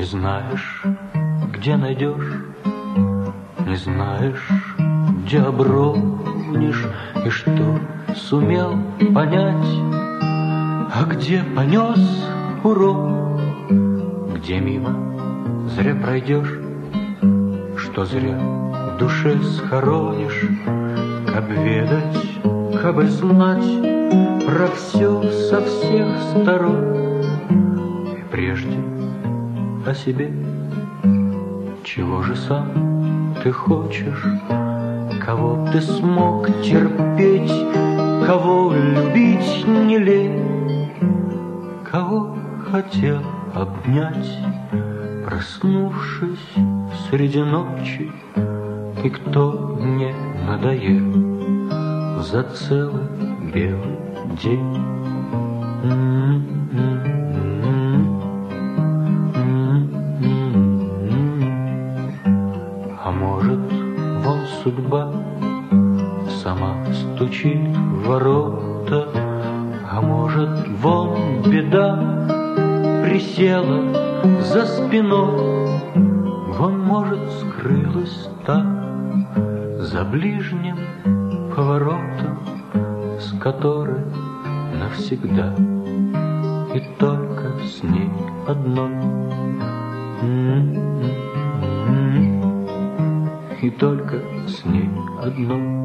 знаешь, где найдешь, не знаешь, где обронишь, и что сумел понять, а где понес урок, где мимо зря пройдешь, что зря в душе схоронишь, как ведать, как бы знать про все со всех сторон, и прежде о себе, чего же сам ты хочешь, кого б ты смог терпеть, кого любить не лень, кого хотел обнять, проснувшись среди ночи, и кто не надоел за целый белый день. А может, вон судьба сама стучит в ворота, а может, вон беда присела за спиной, вон, может, скрылась та за ближним поворотом, с которой навсегда и только с ней одной, и только с ней одной.